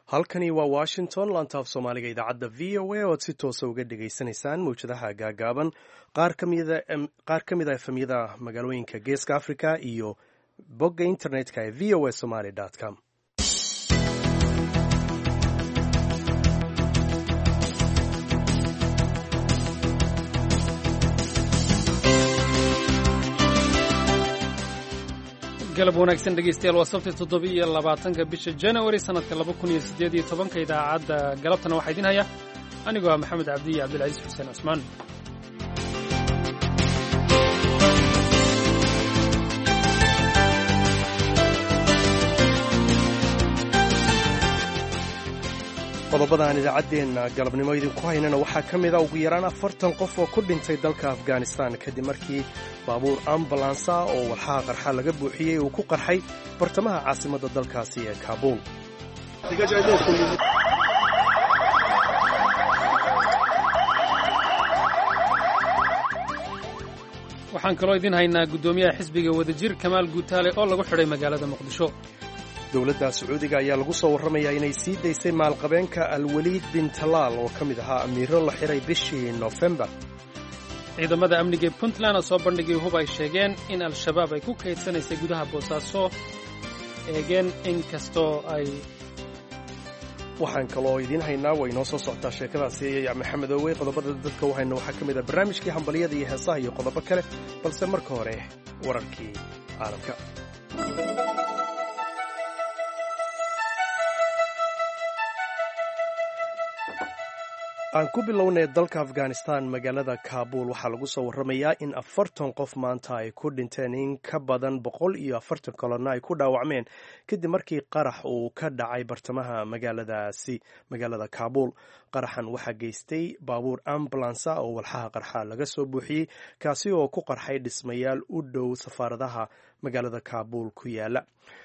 halkani waa washington laantaaf soomaaliga idaacadda v o a oad si toosa uga dhagaysanaysaan mawjadaha gaagaaban qaar ka mid a efemyada magaalooyinka geeska africa iyo bogga internetka ee v o a somaly com galab wanaagsan dhegeystayaal waa sabti 7 bisha January sanadka 2018 idaacadda galabtana waxaa idin haya anigoo Maxamed Cabdi iyo Cabdilcaziz Xuseen Cusmaan. qodobada aan idaacaddeenna galabnimo idinku haynana waxaa ka mid a ugu yaraan 40 qof oo ku dhintay dalka Afghanistan kadib markii baabuur ambulansa oo walxaha qarxa laga buuxiyey uu ku qarxay bartamaha caasimadda dalkaasi ee Kaabul. waxaan kaloo idin haynaa guddoomiyaha xisbiga wadajir Kamaal Guutaale oo lagu xidhay magaalada Muqdisho. dowladda Sacuudiga ayaa lagu soo warramayaa inay sii daysay maalqabeenka Al-Waliid bin Talaal oo ka mid ahaa amiiro la xiray bishii November. ciidamada amniga ee Puntland oo soo bandhigay hub ay sheegeen in al-shabaab ay ku kaydsanaysay gudaha Boosaaso eegeen inkastoo ay waxaan kaloo idin haynaa way noo soo socotaa sheekadaasi Maxamed Owe qodobada dadka waxayna waxaa ka mid ah barnaamijkii hambaliyada iyo heesaha iyo qodobo kale balse marka hore wararkii caalamka. aan ku bilownay dalka Afghanistan magaalada Kaabul waxaa lagu soo warramayaa in 40 qof maanta ay ku dhinteen in ka badan 140 kalena ay ku dhaawacmeen kadib markii qarax uu ka dhacay bartamaha magaalada Kaabul. qaraxan waxaa geystay baabuur ambulansa oo walxaha qarxa laga soo buuxiyey kaasi oo ku qarxay dhismayaal u dhow safaaradaha magaalada Kaabul ku yaala.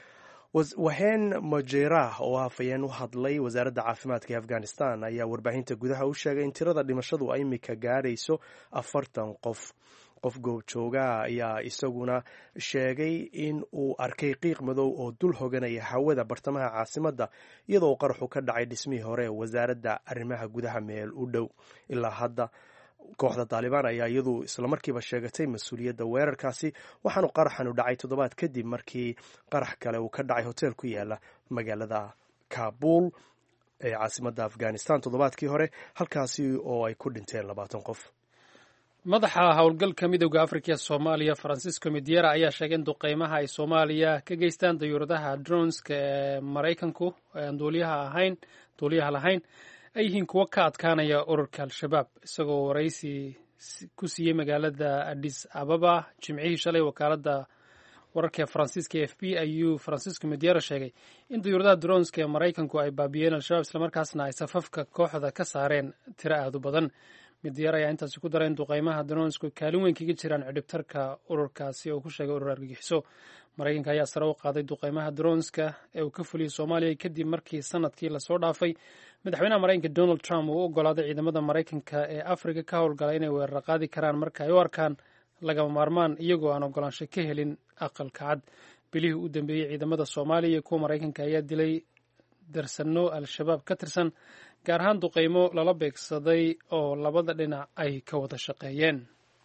waheen majeerah oo afayeen u hadlay wasaaradda caafimaadka ee Afghanistan ayaa warbaahinta gudaha u sheegay in tirada dhimashadu ay imika gaarayso 40 qof. qof goobjooga ayaa isaguna sheegay in uu arkay qiiq madow oo dul hoganaya hawada bartamaha caasimadda iyadoo qaraxu ka dhacay dhismihii hore wasaaradda arrimaha gudaha meel u dhow. ilaa hadda kooxda Taliban ayaa iyadu isla markiiba sheegatay mas'uuliyadda weerarkaasi waxaanu qaraxan u dhacay toddobaad kadib markii qarax kale uu ka dhacay hotel ku yaala magaalada Kaabul ee caasimadda Afghanistan toddobaadkii hore halkaasi oo ay ku dhinteen 20 qof. madaxa howlgalka midowga Afrika ee Soomaaliya Francisco Midyera ayaa sheegay in duqeymaha ay Soomaaliya ka geystaan dayuuradaha droneska ee Mareykanku aan duuliyaha lahayn ay yihiin kuwa ka adkaanaya ururka al-shabaab. isagoo waraysi ku siiyey magaalada Addis Ababa jimcihii shalay wakaaladda wararka ee Faransiiska AFP ayuu Francisco Midyera sheegay in dayuuradaha droneska ee Mareykanku ay baabiyeen al-shabaab islamarkaasna ay safafka kooxda ka saareen tiro aad u badan. Midyera ayaa intaasi ku daray in duqeymaha dronesku kaalin weyn kaga jiraan cidhibtarka ururkaasi oo ku sheegay urur argagixiso. Mareykanka ayaa sare u qaaday duqeymaha droneska ee uu ka fuliyey Soomaaliya kadib markii sanadkii lasoo dhaafay madaxweynaha Mareykanka Donald Trump uu ogolaaday ciidamada Mareykanka ee Afrika ka howlgala inay weerar qaadi karaan marka ay u arkaan lagama maarmaan iyagoo aan ogolaansho ka helin aqalka cad. bilihii u dambeeyey ciidamada Soomaaliya iyo kuwa Mareykanka ayaa dilay darsano al-shabaab ka tirsan gaar ahaan duqeymo lala beegsaday oo labada dhinac ay ka wada shaqeeyeen.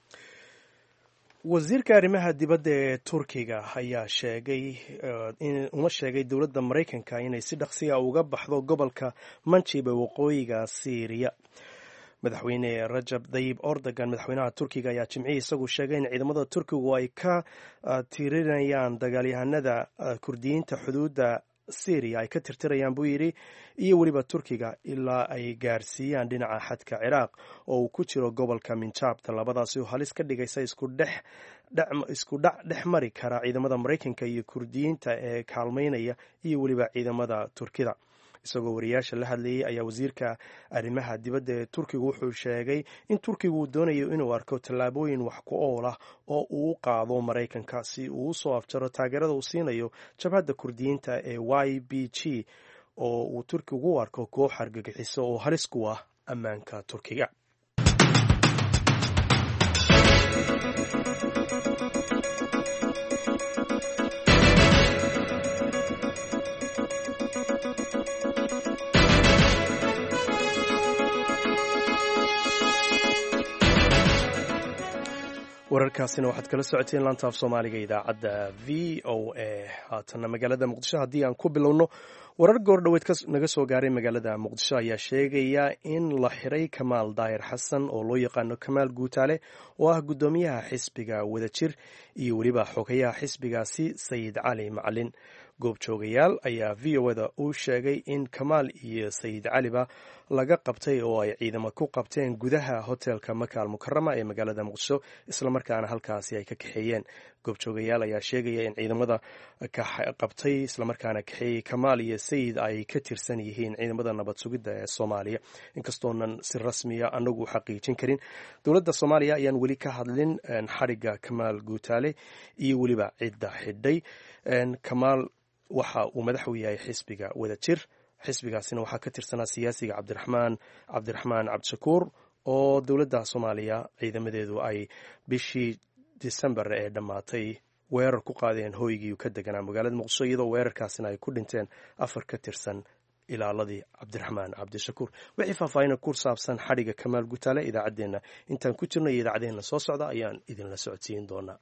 wasiirka arrimaha dibadda ee Turkiga ayaa uma sheegay dowladda Mareykanka inay si dhaqsiya uga baxdo gobolka Manchib ee waqooyiga Syria. madaxweyne Rajab Tayyip Erdogan madaxweynaha Turkiga ayaa jimcihii isagu sheegay in ciidamada Turkigu ay ka tirinayaan dagaalyahanada Kurdiyiinta xuduudda Syria ay ka tirtirayaan buu yidhi iyo weliba Turkiga ilaa ay gaarsiiyaan dhinaca xadka Ciraaq oo uu ku jiro gobolka Minjabta. labadaasi oo halis ka dhigaysa isku dhac dhex mari kara ciidamada Mareykanka iyo Kurdiyiinta ee kaalmeynaya iyo weliba ciidamada Turkida. isagoo wariyaasha la hadlayay ayaa wasiirka arrimaha dibadda ee Turkiga wuxuu sheegay in Turkigu uu doonayo inuu arko tallaabooyin wax ku ool ah oo uu qaado Mareykanka si uu u soo afjaro taageerada uu siinayo jabhadda Kurdiyiinta ee YPG oo uu Turkigu u arko koox argagixiso oo halis ku ah ammaanka Turkiga. wararkaasina waxaad kala socoteen laanta af soomaaliga idaacadda v o a haatanna magaalada muqdisho haddii aan ku bilowno warar goordhoweed naga soo gaaray magaalada muqdisho ayaa sheegaya in la xiray kamaal daahir xasan oo loo yaqaano kamaal guutaale oo ah guddoomiyaha xisbiga wadajir iyo weliba xogayaha xisbigaasi sayid cali macalin goobjoogayaal ayaa v o da u sheegay in kamaal iyo sayid caliba laga qabtay oo ay ciidamo ku qabteen gudaha hotelka maka almukarama ee magaalada muqdisho islamarkaana halkaasi ay ka kaxeeyeen goobjoogayaal ayaa sheegaya in ciidamada qabtay islamarkaana kaxeeyey kamaal iyo sayid ay ka tirsan yihiin ciidamada nabad sugidda ee soomaaliya inkastoonan si rasmiya anagu xaqiijin karin dowladda soomaaliya ayaan weli ka hadlin xariga kamaal guutaale iyo weliba cidda xidhay kamaal waxa uu madax u yahay xisbiga wadajir xisbigaasina waxaa ka tirsanaa siyaasiga cabdiraxmaan cabdishakuur oo dowladda soomaaliya ciidamadeedu ay bishii disembar ee dhammaatay weerar ku qaadeen hooygii ka deganaa magaalada muqdisho iyadoo weerarkaasina ay ku dhinteen 4 ka tirsan ilaaladii cabdiraxmaan cabdishakuur wixii faahfaahin ku saabsan xadhiga kamaal gutaale idaacaddeenna intaan ku jirno iyo idaacaddeenna soo socda ayaan idinla socodsiin doonaa.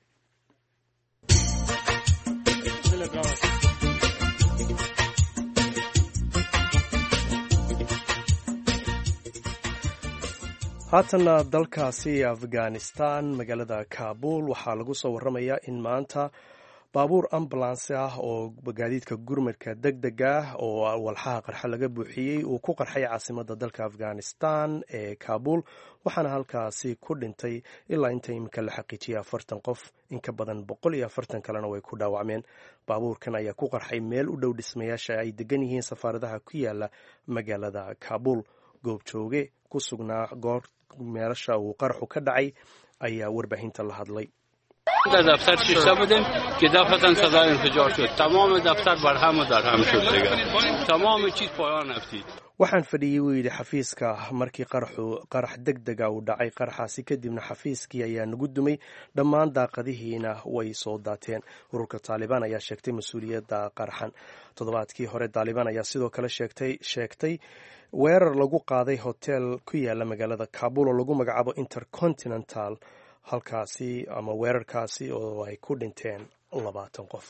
haatanna dalkaasi afghanistan magaalada kaabul waxaa lagu soo waramayaa in maanta baabuur ambulance ah oo gaadiidka gurmadka deg deg ah oo walxaha qarxa laga buuxiyey uu ku qarxay caasimada dalka afghanistan ee kaabul waxaana halkaasi ku dhintay ilaa inta iminka la xaqiijiyay 40 qof in ka badan 140 kalena way ku dhaawacmeen. baabuurkan ayaa ku qarxay meel u dhow dhismayaasha ay degan yihiin safaaradaha ku yaala magaalada kaabul. goobjooge ku sugnaa goor meelasha uu qarxu ka dhacay ayaa warbaahinta la hadlay. در دفتر شیشه بودیم که دفعتاً صدای انفجار شد. تمام دفتر برهم و درهم شد دیگه. تمام چیز پایان افتید. waxaan fadhiyey wuu yidhi xafiiska markii qarax degdega uu dhacay qaraxaasi kadibna xafiiskii ayaa nagu dumay dhammaan daaqadihiina way soo daateen. ururka taalibaan ayaa sheegtay mas-uuliyadda qaraxan. toddobaadkii hore taalibaan ayaa sidoo kale sheegtay weerar lagu qaaday hotel ku yaala magaalada kaabul oo lagu magacaabo intercontinental halkaasi ama weerarkaasi oo ay ku dhinteen 20 qof.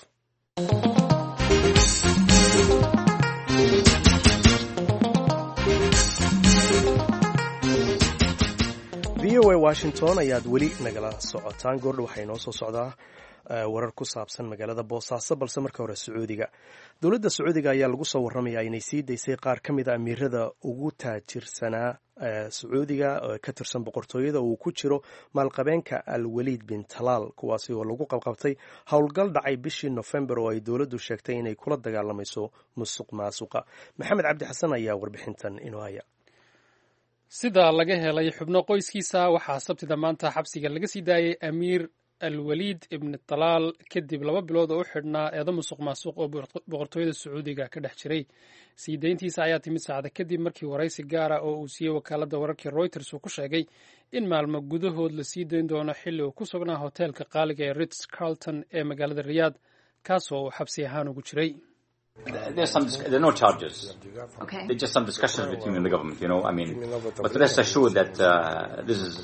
v o a washington ayaad weli nagala socotaan. goordha waxaa inoo soo socdaa warar ku saabsan magaalada boosaaso balse marka hore sacuudiga. dowladda sacuudiga ayaa lagu soo waramayaa inay sii daysay qaar ka mid a amiirada ugu taajirsanaa sacuudiga ka tirsan boqortooyada uu ku jiro maalqabeenka alwaliid bin talaal kuwaasi oo lagu qabqabtay howlgal dhacay bishii nofembar oo ay dowladdu sheegtay inay kula dagaalamayso musuq maasuqa. maxamed cabdi xasan ayaa warbixintan inoo haya. sida laga helay xubno qoyskiisa waxaa sabtida maanta xabsiga laga sii daayay amiir alwaliid ibn talaal kadib 2 bilood oo u xidhnaa eedo musuq maasuq oo boqortooyada sacuudiga ka dhex jiray. sii dayntiisa ayaa timid saacada kadib markii waraysi gaara oo uu siiyey wakaaladda wararkii Reuters uu ku sheegay in maalmo gudahood la sii dayn doono xilli uu ku sugnaa hoteelka qaaliga ee Ritz Carlton ee magaalada Riyadh kaasoo uu xabsi ahaan ugu jiray. There are no charges. Okay. There's just some discussions between the government, but rest assured that this is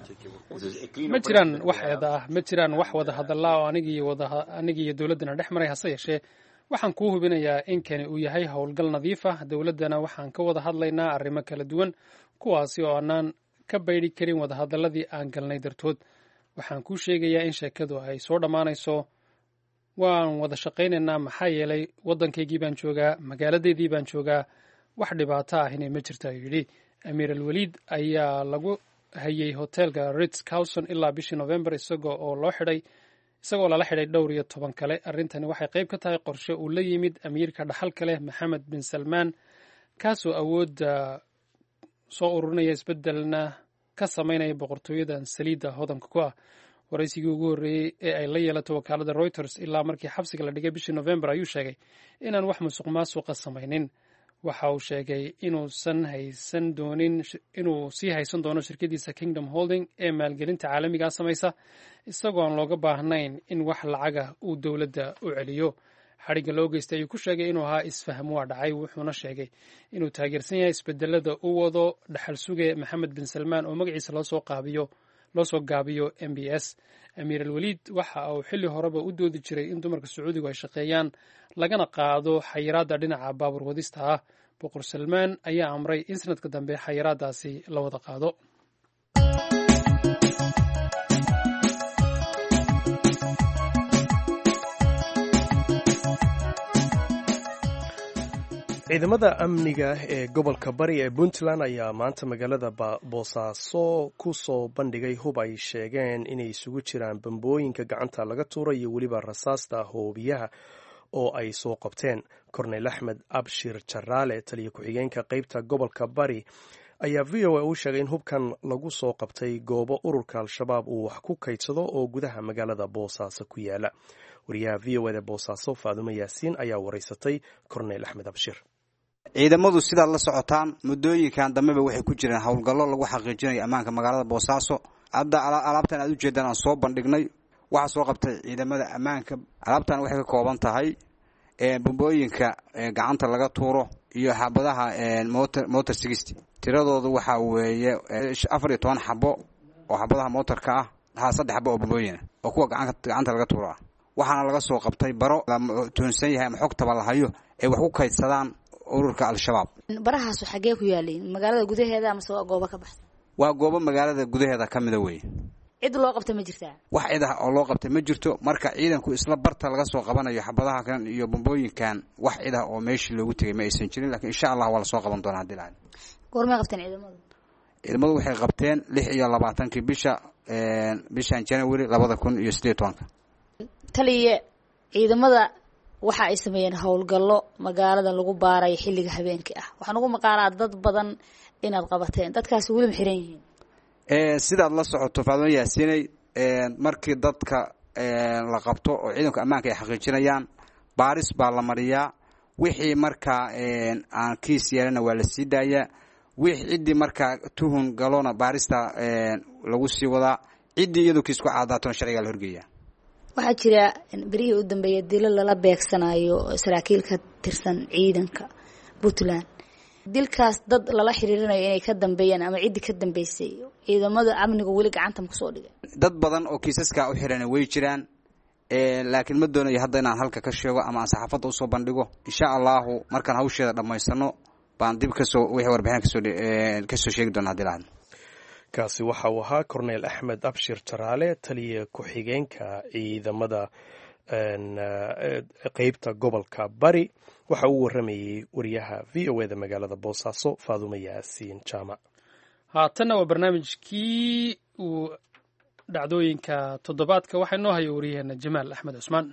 a clean. ma jiraan wax eeda ah, ma jiraan wax wada hadalla oo aniga iyo dowladdana dhex maray. hase yeeshee waxaan kuu hubinayaa in kani uu yahay howlgal nadiif ah. dowladdana waxaan ka wada hadlaynaa arrimo kala duwan kuwaasi oo aanaan ka baydhi karin wadahadalladii aan galnay dartood. waxaan kuu sheegayaa in sheekadu ay soo dhammaanayso. waan wada shaqaynaynaa maxaa yeelay waddankaygii baan joogaa, magaaladeedii baan joogaa, wax dhibaato ahina ma jirta ayuu yidhi. amiir alwaliid ayaa lagu hayay hoteelka Ritz Carlton ilaa bishii November isagoo lala xidhay 12 kale. arrintani waxay qayb ka tahay qorshe uu la yimid amiirka dhaxalka leh Maxamed bin Salmaan kaasoo awoodda soo ururinaya isbeddelna ka samaynaya boqortooyadan saliidda hodanka ku ah. waraysigii ugu horreeyey ee ay la yeelato wakaaladda Reuters ilaa markii xabsiga la dhigay bishii November ayuu sheegay inaan wax musuq maasuqa samaynin. waxa uu sheegay inuu sii haysan doono shirkadiisa Kingdom Holding ee maalgelinta caalamiga samaysa isagoo aan looga baahnayn in wax lacaga uu dowladda u celiyo. xadhigga loo geystay ayuu ku sheegay inuu ahaa isfaham waa dhacay, wuxuuna sheegay inuu taageersan yahay isbedelada uu wado dhaxal suge Maxamed bin Salmaan oo magaciisa loo soo qaabiyo loo soo gaabiyo MBS. amiir alwaliid waxa uu xilli horeba u doodi jiray in dumarka sacuudigu ay shaqeeyaan lagana qaado xayiraadda dhinaca baabuur wadista ah. boqor salmaan ayaa amray in sanadka dambe xayiraadaasi la wada qaado. ciidamada amniga ee gobolka bari ee puntland ayaa maanta magaalada boosaaso ku soo bandhigay hub ay sheegeen inay isugu jiraan bambooyinka gacanta laga tuura iyo weliba rasaasta hoobiyaha oo ay soo qabteen. korneyl axmed abshir jaraale taliya ku-xigeenka qeybta gobolka bari ayaa v o a u sheegay in hubkan lagu soo qabtay goobo ururka al-shabaab uu wax ku kaydsado oo gudaha magaalada boosaaso ku yaala. wariyaha v o a da boosaaso faadumo yaasiin ayaa wareysatay korneyl axmed abshir. ciidamadu sidaad la socotaan muddooyinkan dambeba waxay ku jireen howlgallo lagu xaqiijinayo ammaanka magaalada boosaaso. hadda alaabtan aad u jeedaan aan soo bandhignay waxaa soo qabtay ciidamada ammaanka. alaabtan waxay ka kooban tahay bambooyinka gacanta laga tuuro iyo xabadaha motor 60. tiradoodu waxaa weeye 14 xabo oo xabadaha motorka ah, 3 xabo oo bambooyin oo kuwa gacanta laga tuuro ah. waxaana laga soo qabtay baro la toonsan yahay ama xogtaba la hayo ay wax ku kaydsadaan ururka al-shabaab. barahaas xagee ku yaaleen magaalada gudaheeda ama soo goobo ka baxsan? waa goobo magaalada gudaheeda ka mid ah weey. cid loo qabtay ma jirtaa? wax cid ah oo loo qabtay ma jirto. marka ciidanku isla barta laga soo qabanayo xabadaha kan iyo bambooyinkan wax cid ah oo meeshii loogu tagay ma aysan jirin, laakiin insha Allah waa la soo qaban doonaa hadii la. goorma qabteen ciidamadu? ciidamadu waxay qabteen 26 bishan January 2018. taliye ciidamada waxa ay sameeyeen howlgallo magaalada lagu baaray xilliga habeenkii ah. waxaan ugu maqaalaa dad badan inaad qabateen. dadkaas weli ma xiran yihiin? sidaad la socoto Faadumo Yaasiinay, markii dadka la qabto oo ciidanka ammaanka ay xaqiijinayaan baaris baa la mariyaa. wixii marka aan kiis yeelana waa la sii daayaa. wixii cidii marka tuhun galona baarista lagu sii wadaa. cidii iyadoo kiis ku caadaato sharciga la horgeeyaa. waxaa jira berihii u dambeeyay dilal lala beegsanayo saraakiil ka tirsan ciidanka Puntland. dilkaas dad lala xiriirinayo inay ka dambeeyaan ama cidii ka dambeysay ciidamada amniga weli gacanta ma soo dhigay. dad badan oo kiisaska u xiran way jiraan, laakiin ma doonayo hadda inaan halka ka sheego ama aan saxaafadda u soo bandhigo. insha Allah markaan hawsheeda dhamaysano baan dib ka soo wixii warbixin ka soo sheegi doonaa hadii la. kaasi waxa uu ahaa korneyl axmed abshir jaraale taliya ku-xigeenka ciidamada qeybta gobolka bari. waxa uu waramayey wariyaha v o a da magaalada boosaaso faadumo yaasiin jaamac. haatanna waa barnaamijkii uu dhacdooyinka toddobaadka waxaa inoo haya wariyaheena jamaal axmed cusmaan.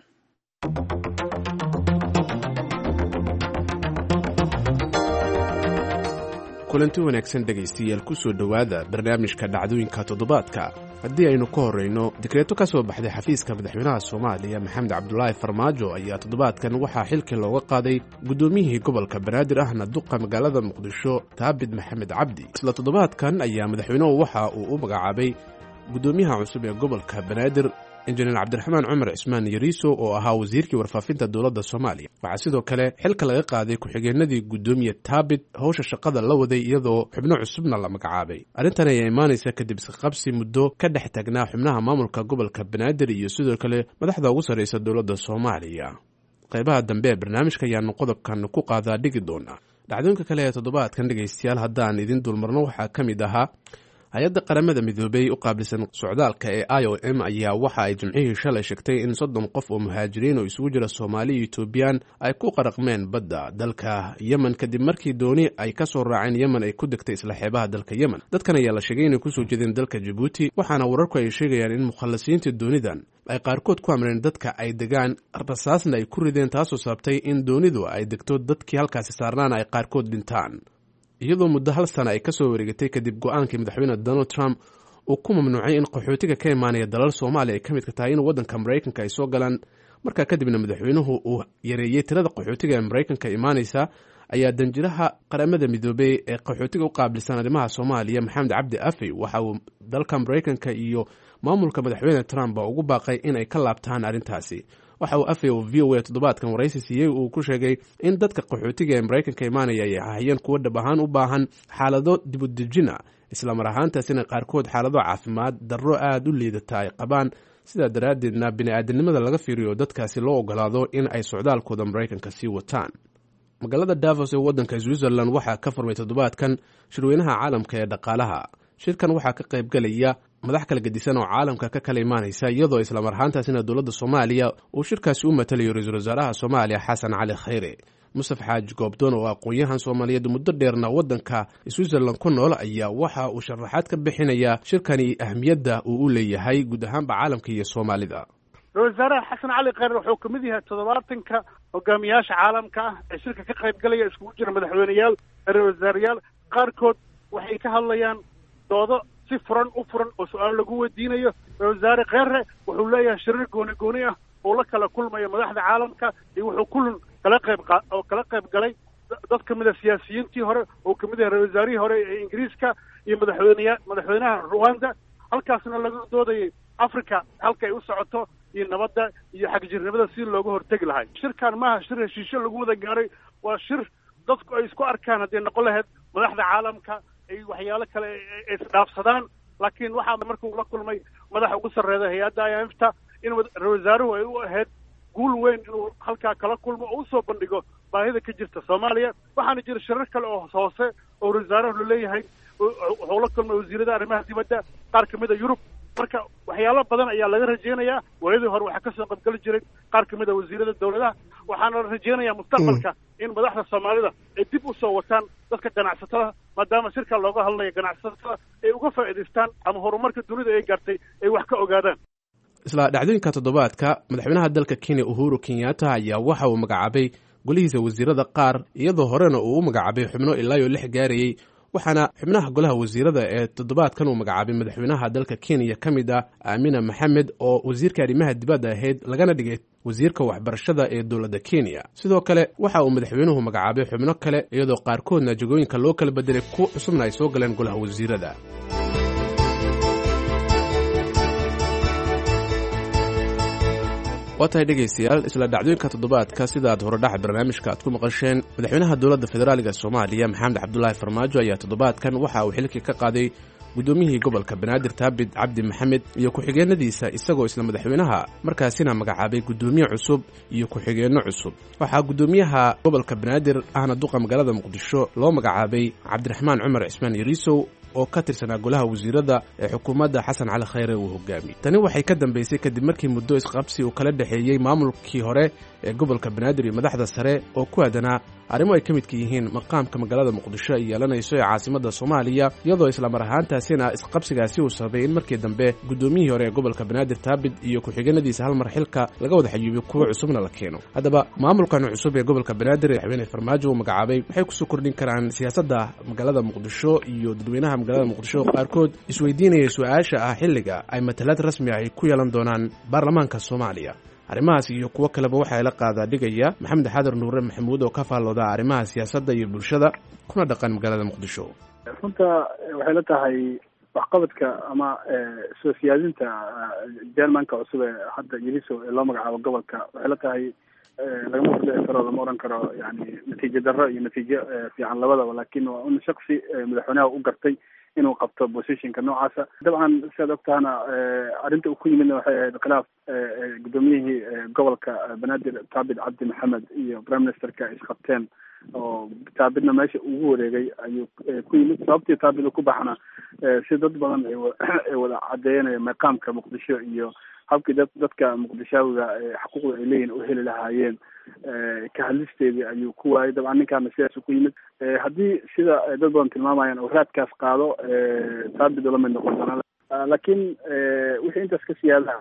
kulanti wanaagsan dhegaystayaal ku soo dhowaada barnaamijka dhacdooyinka toddobaadka. haddii aynu ka horrayno dekreeto ka soo baxday xafiiska madaxweynaha soomaaliya maxamed cabdulaahi farmaajo ayaa toddobaadkan waxaa xilkii looga qaaday guddoomiyihii gobolka banaadir ahna duqa magaalada muqdisho taabid maxamed cabdi. isla toddobaadkan ayaa madaxweynuhu waxa uu u magacaabay guddoomiyaha cusub ee gobolka banaadir injineer cabdiraxmaan cumar cismaan yariiso oo ahaa wasiirkii warfaafinta dowladda soomaaliya. waxaa sidoo kale xilka laga qaaday ku-xigeenadii guddoomiye taabid howsha shaqada la waday iyadoo xubno cusubna la magacaabay. arrintan ayaa imaanaysa kadib isqabsi muddo ka dhex tagnaa xubnaha maamulka gobolka banaadir iyo sidoo kale madaxda ugu sarraysa dowladda soomaaliya. qaybaha dambe ee barnaamijka ayaanu qodobkan ku qaadaa dhigi doonaa. dhacdooyinka kale ee toddobaadkan dhegaystayaal haddaan idin dulmarno waxaa ka mid ahaa hay-adda qaramada midoobey u qaabilsan socdaalka ee IOM ayaa waxa ay jimcihii shalay sheegtay in 30 qof oo muhaajiriin oo isugu jira Soomaali iyo Ethiopian ay ku qaraqmeen badda dalka Yemen kadib markii dooni ay ka soo raaceen Yemen ay ku degtay isla xeebaha dalka Yemen. dadkan ayaa la sheegay inay ku soo jeedeen dalka Djibouti, waxaana wararku ay sheegayaan in mukhalasiinta doonidan ay qaarkood ku amreen dadka ay degaan rasaasna ay ku rideen, taasoo sababtay in doonidu ay degto dadkii halkaasi saarnaana ay qaarkood dhintaan. iyadoo muddo hal sana ay ka soo wareegatay kadib go'aankii madaxweyne Donald Trump uu ku mamnuucay in qaxootiga ka imaanaya dalal Soomaaliya ay ka mid ka tahay in waddanka Mareykanka ay soo galaan. markaa kadibna madaxweynuhu uu yareeyay tirada qaxootiga ee Mareykanka imaanaysa, ayaa danjiraha qaramada midoobey ee qaxootiga u qaabilsan arrimaha Soomaaliya Maxamed Cabdi Afey waxa uu dalka Mareykanka iyo maamulka madaxweyne Trump ugu baaqay in ay ka laabtaan arrintaasi. waxa uu afay oo v o a toddobaadkan waraysi siiyey uu ku sheegay in dadka qaxootiga ee maraykanka imaanaya ay ahayeen kuwo dhab ahaan u baahan xaalado dibudejina islamar ahaantaasina qaarkood xaalado caafimaad darro aada u liidata ay qabaan sidaa daraaddeedna bini-aadanimada laga fiiriyo dadkaasi loo ogolaado in ay socdaalkooda maraykanka sii wataan. magaalada davos ee waddanka switzerland waxaa ka furmay toddobaadkan shirweynaha caalamka ee dhaqaalaha. shirkan waxaa ka qaybgelaya madax kala gedisan oo caalamka ka kala imaanaysa iyadoo islamar ahaantaasina dowladda soomaaliya uu shirkaasi u matalayo ra-iisul wasaaraha soomaaliya xasan cali khayre. mustaf xaaji goobdoon oo aqoon-yahan soomaaliyeed muddo dheerna waddanka switzerland ku nool ayaa waxa uu sharaxaad ka bixinaya shirkani ahmiyadda uu u leeyahay guud ahaanba caalamka iyo soomaalida. ra-isul wasaaraha xasan cali khayre wuxuu ka mid yahay 70-ka hogaamiyaasha caalamka ah ee shirka ka qaybgalaya iskugu jira madaxweyneyaal ra-isul wasaareyaal qaarkood waxay ka hadlayaan doodo si furan oo su-aal lagu weydiinayo. ra-isul wasaare khayre wuxuu leeyahay shirar gooni ah oo la kala kulmayo madaxda caalamka iyo wuxuu kulan kala qayb galay dad ka mid a siyaasiyiintii hore oo ka mid yahay ra-isul wasaarihii hore ee ingiriiska iyo madaxweynaha Rwanda. halkaasna laga doodayay Africa halka ay u socoto iyo nabadda iyo xagjirnimada si looga hortagi lahay. shirkan maaha shir heshiisyo lagu wada gaaray, waa shir dadku ay isku arkaan haddii noqon lahayd madaxda caalamka ay waxyaalo kale isdhaafsadaan. laakiin waxaa markuu la kulmay madaxa ugu sarreeya hay-adda IMF-ta in ra-isul wasaaruhu ay u ahayd guul weyn inuu halkaa kala kulmo oo usoo bandhigo baahida ka jirta Soomaaliya. waxaana jira shirar kale oo hoose oo ra-isul wasaaruhu leeyahay wuxuu la kulmay wasiirada arrimaha dibadda qaar ka mid a Yurub. marka waxyaalo badan ayaa laga rajeynayaa. waayadii hore waxaa kasoo qaybgali jiray qaar ka mid a wasiirada dowladaha. waxaana la rajeynayaa mustaqbalka in madaxda Soomaalida ay dib usoo wataan dadka ganacsatada, maadaama shirka looga hadlayo ganacsatada ay uga faa'iidaystaan ama horumarka dunida ay gaartay ay wax ka ogaadaan. isla dhacdooyinka toddobaadka madaxweynaha dalka Kenya Uhuru Kenyatta ayaa waxa uu magacaabay golihiisa wasiirada qaar iyadoo horena uu u magacaabay xubno ilaa iyo 6 gaarayay. waxaana xubnaha golaha wasiirada ee toddobaadkan uu magacaabay madaxweynaha dalka Kenya ka mid ah Amina Mohamed oo wasiirka arrimaha dibadda ahayd lagana dhigay wasiirka waxbarashada ee dowladda Kenya. sidoo kale waxa uu madaxweynuhu magacaabay xubno kale iyadoo qaarkoodna jagooyinka loo kala bedelay ku cusubna ay soo galeen golaha wasiirada. waatahay dhegaystayaal isla dhacdooyinka toddobaadka sidaad horedhaxa barnaamijka aad ku maqasheen madaxweynaha dowladda federaaliga Soomaaliya Maxamed Cabdullaahi Farmaajo ayaa toddobaadkan waxa uu xilkii ka qaaday gudoomiyihii gobolka Banaadir Taabid Cabdi Maxamed iyo ku-xigeenadiisa isagoo isla madaxweynaha markaasina magacaabay gudoomiye cusub iyo ku-xigeenno cusub. waxaa gudoomiyaha gobolka Banaadir ahna duqa magaalada Muqdisho loo magacaabay Cabdiraxmaan Cumar Cismaan Yariisow oo ka tirsanaa golaha wasiirada ee xukuumadda xasan cali khayre uu hogaamiyey. tani waxay ka dambeysay kadib markii muddo isqabsi uu kala dhexeeyey maamulkii hore ee gobolka Banaadir iyo madaxda sare oo ku aadanaa arrimo ay ka midka yihiin maqaamka magaalada Muqdisho ay yeelanayso ee caasimadda Soomaaliya, iyadoo isla mar ahaantaasina isqabsigaasi uu sababay in markii dambe gudoomiyihii hore ee gobolka Banaadir Taabid iyo ku-xigeenadiisa hal mar xilka laga wada xayuubiyo kuwa cusubna la keeno. haddaba maamulkan cusub ee gobolka Banaadir ee madaxweyne Farmaajo uu magacaabay waxay ku soo kordhin karaan siyaasadda magaalada Muqdisho iyo dadweynaha magaalada Muqdisho qaarkood isweydiinaya su'aasha ah xilliga ay matalaad rasmi ah ku yeelan doonaan baarlamaanka Soomaaliya. arrimahaas iyo kuwo kaleba waxaa la qaadaa dhigaya Maxamed Xadar Nuure Maxamuud oo ka faallooda arrimaha siyaasadda iyo bulshada kuna dhaqan magaalada Muqdisho. runta waxay la tahay waxqabadka ama soo siyaadinta Jermanka cusub ee hadda Yariisow ee loo magacaabo gobolka waxay la tahay lagama horjeedi karo, lama oran karo yani natiijo darro iyo natiijo fiican labadaba, laakiin waa un shaksi madaxweynaha u gartay inuu qabto positionka noocaasa. dabcan sidaad ogtahana arrinta uu ku yimidna waxay ahayd khilaaf gudoomiyihii gobolka Banaadir Taabid Cabdi Maxamed iyo prime ministerka isqabteen oo Taabidna meesha ugu wareegay ayuu ku yimid. sababtii Taabid ku baxna si dad badan ay wada cadeynayaan maqaamka Muqdisho iyo habkii dadka Muqdishaawiga xuquuqda ay leeyihiin u heli lahaayeen ka hadlisteedii ayuu ku waayay. dabcan ninkaana sidaas ku yimid. haddii sida dad badan tilmaamayaan oo raadkaas qaado Taabid la mid noqon doona, laakiin wixii intaas ka siyaada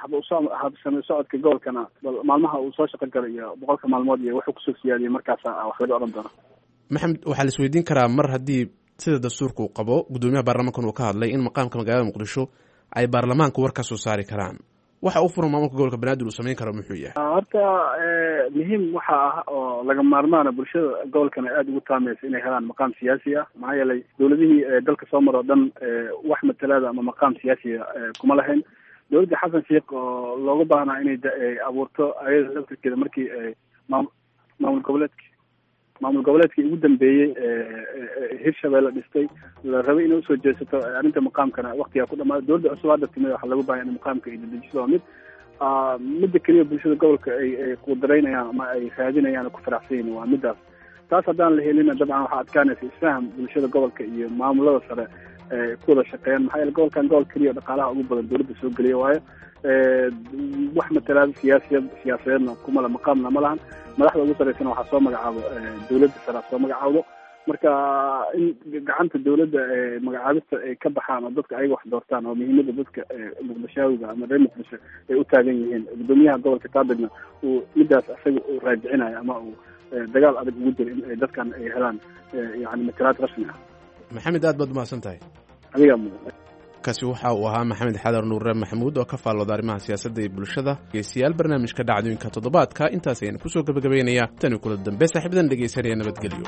habsami socodka gobolkana maalmaha uu soo shaqo galay iyo 100 maalmood iyo wuxuu kusoo siyaadiyay markaas wax laga oran doona. maxamed, waxaa la isweydiin karaa mar haddii sida dastuurka uu qabo gudoomiyaha baarlamaankan uu ka hadlay in maqaamka magaalada Muqdisho ay baarlamaanku war ka soo saari karaan, waxa uu furan maamulka gobolka Banaadir uu sameyn karo muxuu yahay? horta muhiim waxa ah oo laga maarmaana bulshada gobolkana aad ugu taameeyay inay helaan maqaam siyaasi ah, maxaa yeelay dowladihii dalka soo maro dhan wax matalaada ama maqaam siyaasi kuma lahayn. dowladda xasan sheekh oo looga baahnaa inay abuurto ayada laftirkeeda markii maamul goboleedkii ugu dambeeyey hirshabeelle dhistay la rabay inay usoo jeesato arrinta maqaamkana waktigaa ku dhamaada dowladda cusub hadda timid waxaa lagu baahaya in maqaamka ay dedejiso waa midda keliya bulshada gobolka ay qudaraynayaan ama ay raadinayaan ku faraxsan yihiin waa midaas taas haddaan la helina dabcan waxaa adkaanaysa isfaham bulshada gobolka iyo maamulada sare ku wada shaqeeyaan maxaa yeele gobolkan gobol keliya dhaqaalaha ugu badan dowladda soo geliya waayo wax matalaada siyaasadeedna kumala maqaamna ma lahan madaxda ugu saraysana waxaa soo magacaabo dowladda sare soo magacaawdo marka in gacanta dowladda magacaabista ay ka baxaan oo dadka ayaga wax doortaan oo muhiimada dadka muqdishaawiga ama reer muqdisho ay u taagan yihiin gudoomiyaha gobolka taabegna uu midaas isaga uu raajicinayo ama uu dagaal adag ugu jira in ay dadkan ay helaan yani matalaad rasmi ah. maxamed aad baad umahadsan tahay. adigaa mudan. kaasi waxa uu ahaa maxamed xadar nuure maxamuud oo ka faallooda arrimaha siyaasadda iyo bulshada dhegeystayaal barnaamijka dhacdooyinka toddobaadka intaas ayaan kusoo gabagabaynayaa tani kula dambe saaxiibadan dhegeysanaya nabadgelyo.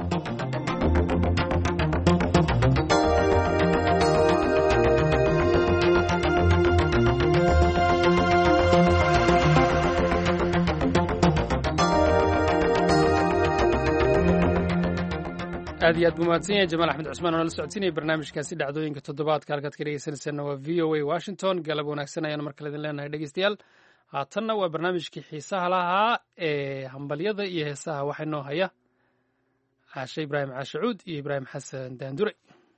aad iyo aad buu mahadsan yahay jamaal axmed cusmaan oo nala socodsiinaya barnaamijkaasi dhacdooyinka toddobaadka halkaad ka dhegeysanaysaanna waa v o a washington galab wanaagsan ayaan mar kale idin leenahay dhegeystayaal haatanna waa barnaamijkii xiisaha lahaa ee hambalyada iyo heesaha waxaa inoo haya caashe ibraahim caashacuud iyo ibraahim xasan daandure.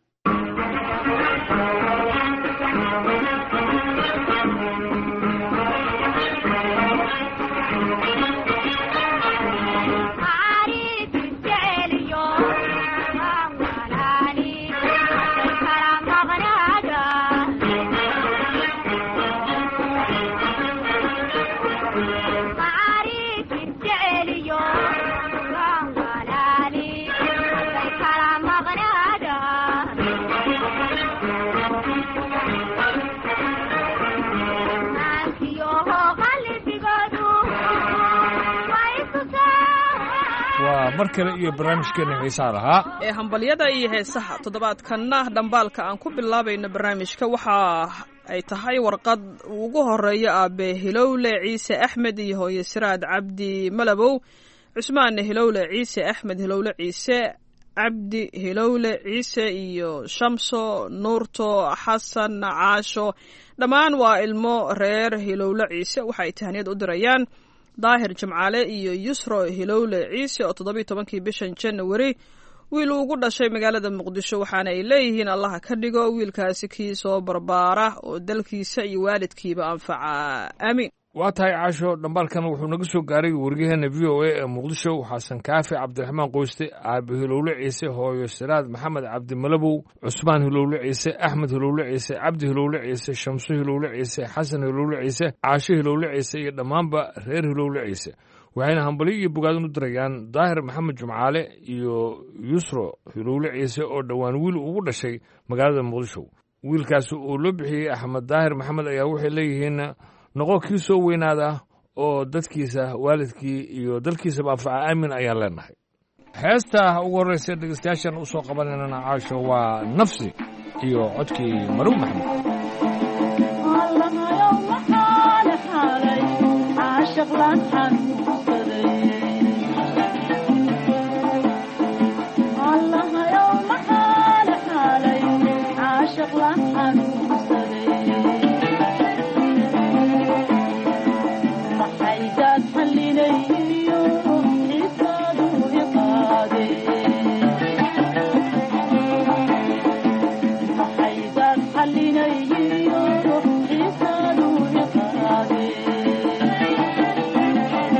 mar kale iyo barnaamijkeena xiisaha lahaa ee hambalyada iyo heesaha toddobaadkanna dhambaalka aan ku bilaabayno barnaamijka waxa ay tahay warqad ugu horeeya aabe hilowle ciise axmed iyo hooye siraad cabdi malabow cusmaan hilowle ciise axmed hilowle ciise cabdi hilowle ciise iyo shamso nuurto xasan caasho dhammaan waa ilmo reer hilowle ciise waxa ay tahniyad u dirayaan daahir jimcaale iyo yusro hilowle ciise oo 17 bishan January wiil ugu dhashay magaalada Muqdisho waxaana ay leeyihiin Allah ka dhigo wiilkaasi kii soo barbaara oo dalkiisa iyo waalidkiiba anfaca aamin. waa tahay caasho dhambaalkan wuxuu naga soo gaaray wargeheena VOA ee Muqdisho xasan kaafi cabdiraxmaan qoyste aabe hilowle ciise hooyo siraad maxamed cabdi malabow cusmaan hilowle ciise axmed hilowle ciise cabdi hilowle ciise shamsu hilowle ciise xasan hilowle ciise caasho hilowle ciise iyo dhammaanba reer hilowle ciise waxayna hambalyo iyo bogaadin u dirayaan daahir maxamed jumcaale iyo yusro hilowle ciise oo dhowaan wiil ugu dhashay magaalada Muqdisho wiilkaasi oo loo bixiyey axmed daahir maxamed ayaa waxay leeyihiin noqo kii soo weynaada oo dadkiisa waalidkii iyo dalkiisaba anfaca aamin ayaan leenahay. heesta ugu horreysa dhegeystayaashan u soo qabanayna caasho waa nafsi iyo codkii maruw maxamed. حلينا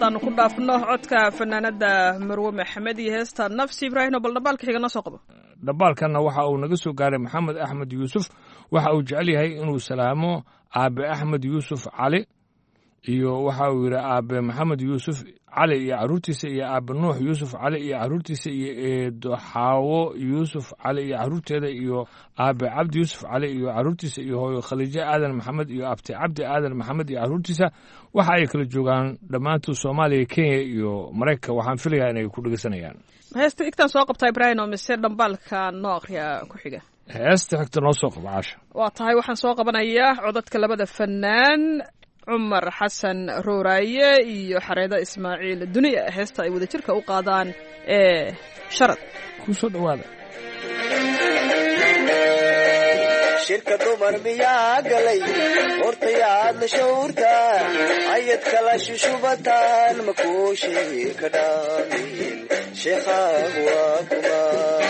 aanu ku dhaafno codka fanaanada marwe maxamed iyo heesta nafsi ibraahim oo bal dhambaalka xiga noo soo qabo. dhambaalkanna waxa uu naga soo gaaray maxamed axmed yuusuf. waxa uu jecel yahay inuu salaamo aabe axmed yuusuf cali iyo waxa uu yidhi aabe maxamed yuusuf cali iyo caruurtiisa iyo aabe nuux yuusuf cali iyo caruurtiisa iyo eedo xaawo yuusuf cali iyo caruurteeda iyo aabe cabdi yuusuf cali iyo caruurtiisa iyo hooyo khaliijo aadan maxamed iyo abti cabdi aadan maxamed iyo caruurtiisa. waxa ay kala joogaan dhammaantood soomaaliya, kenya iyo maraykanka. waxaan filayaa inay ku dhegeysanayaan. heesta xigtaan soo qabtaa ibraahim oo mise dhambaalka noo akhriya ku xiga? heesta xigta noo soo qaba caasha. waa tahay waxaan soo qabanayaa codadka labada fanaan cumar xasan ruuraaye iyo xareeda ismaaciil duniya. heesta ay wadajirka u qaadaan ee sharad. ku soo dhowaada. shirka dumar miyaa galay hortayaad la shawrta ayad kala shushubataan makuushi ka dhaamin sheekhaag waa kuma.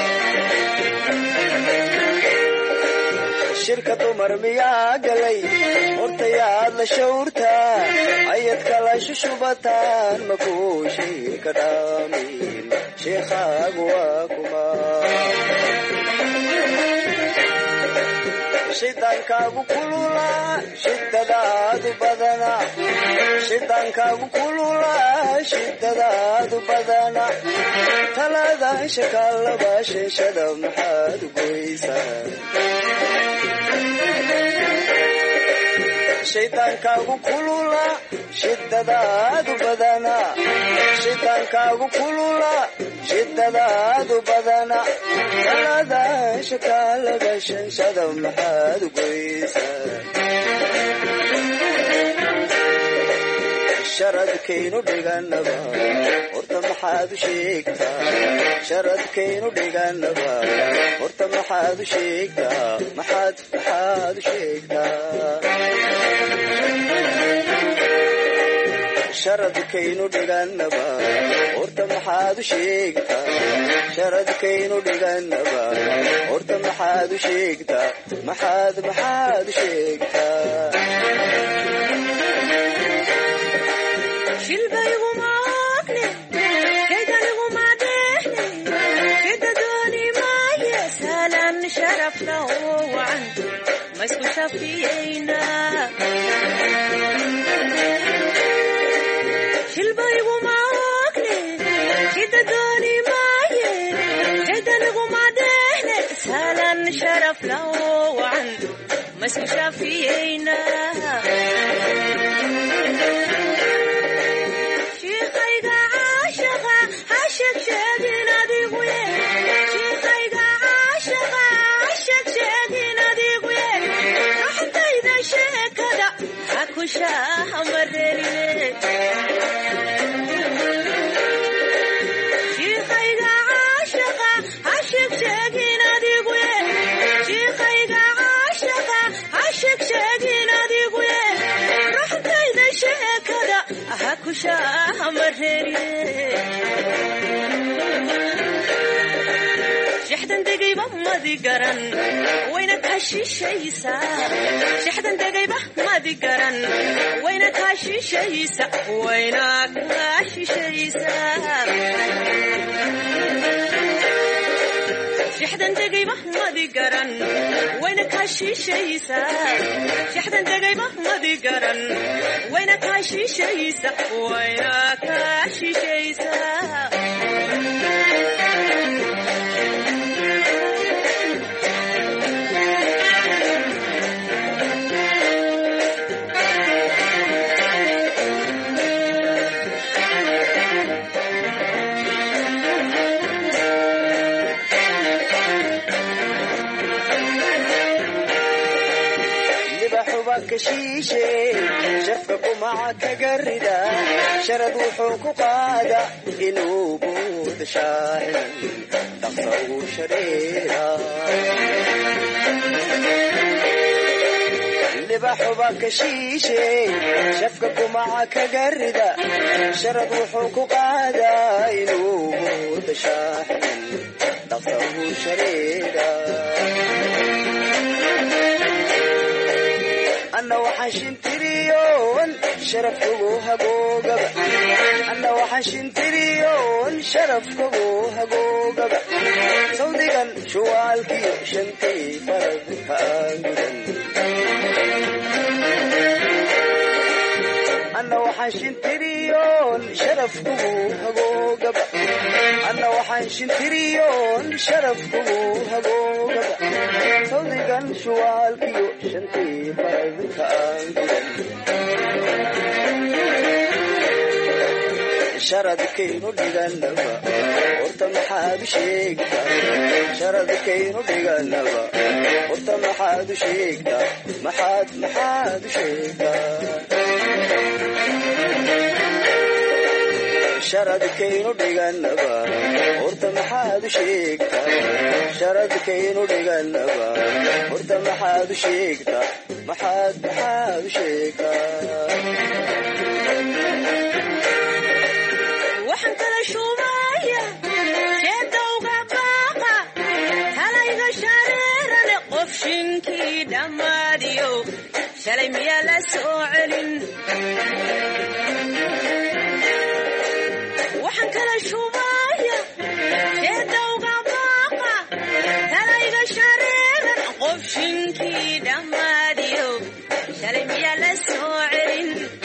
shirka dumar miyaa galay hortayaad la shawrta ayad kala shushubataan makuushi ka dhaamin sheekhaag waa kuma. shidaankaagu kulula shidadaadu badana shidaankaagu kulula shidadaadu badana talada shakaalaba sheeshada maxaad goysaa. shidaankaagu kulula shidadaadu badana shidaankaagu kulula shidadaadu badana talada shakaalaba sheeshada maxaad goysaa. sharadkaynu dhiganaba horta maxaad u sheegtaa sharadkaynu dhiganaba horta maxaad u sheegtaa maxaad u sheegtaa. sharadkaynu dhiganaba horta maxaad u sheegtaa sharadkaynu dhiganaba horta maxaad u sheegtaa maxaad u sheegtaa. شرفنا وعن ما يسكت فينا شلبي وماكلي كده دوني مايه كده نغم عدهنا سهلا شرفنا وعن ما يسكت فينا شيخي عاشقة عاشق شادينا دي وين شاه مريلي شيخي عاشقة عاشق شاقينا دي قوي شيخي عاشقة عاشق شاقينا دي قوي رحت إذا شاكدا هاكو شاه مريلي شحدا دقيبة ما دي قرن وينك هالشيشيسة شحدا دقيبة ما دي قرن وينك هالشيشيسة وينك هالشيشيسة شحدا دقيبة ما دي قرن وينك هالشيشيسة شحدا دقيبة ما دي قرن وينك هالشيشيسة وينك هالشيشيسة كشيشة شفقكم معك قردا شرد وحوك قادة إنه بود شاهد تقصوا شريرا اللي بحبك شيشة شفقكم معك قردا شرد وحوك قادة إنه بود شاهد تقصوا شريرا أنا waxaan shintiriyoon sharafkugu hagoogaba anna waxaan shintiriyoon sharafkugu hagoogaba sawdigan shuwaalkiyo shantay farad haagudan anna waxaan shintiriyoon sharafkugu hagoogaba anna waxaan shintiriyoon sharafkugu hagoogaba sawdigan shuwaalkiyo shantay faradka aangudan sharadkaynu dhiganaba horta maxaad u sheegtaa sharadkaynu dhiganaba horta maxaad u sheegtaa maxaad u sheegtaa sharadkaynu dhiganaba horta maxaad u sheegtaa sharadkaynu dhiganaba horta maxaad u sheegtaa maxaad u sheegtaa waxaan kala shubaya jeedowga baaqa talayga shareerane qof shinkii dhammaadiyo shalay miyaa la soo celin waxaan kala shubaya jeedowga baaqa talayga shareeran qof shinkii dhammaadiyo shalay miyaa la soo celin